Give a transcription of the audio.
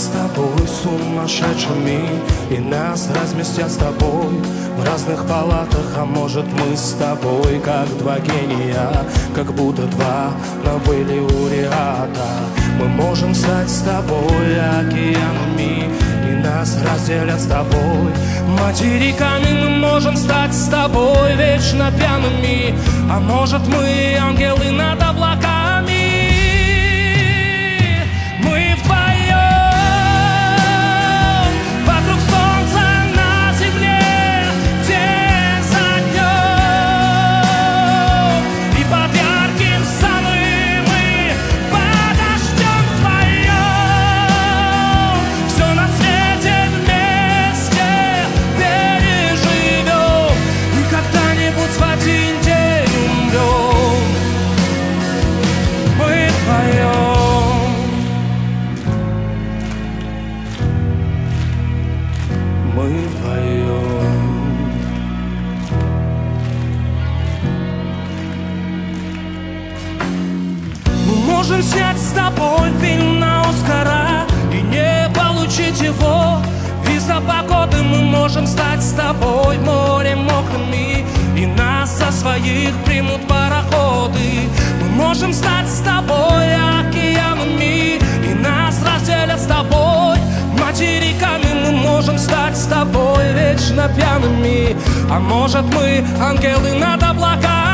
с тобой сумасшедшими, и нас разместят с тобой в разных палатах. А может, мы с тобой как два гения, как будто два лауреата. Мы можем стать с тобой океанами, и нас разделят с тобой материками. Мы можем стать с тобой вечно пьяными, а может, мы ангелы над облаками. Мы вдвоем вокруг солнца на земле, день за днем, и под ярким солнцем мы подождем вдвоем. Все на свете вместе переживем, и когда-нибудь в один день умрем. Мы вдвоем. Мы вдвоем. Мы можем снять с тобой фильм на Оскара и не получить его из-за погоды. Мы можем стать с тобой морем мокрыми, и нас со своих примут пароходы. Мы можем стать с тобой океанами, и нас разделят с тобой материками. Мы можем стать с тобой вечно пьяными, а может, мы ангелы над облаками.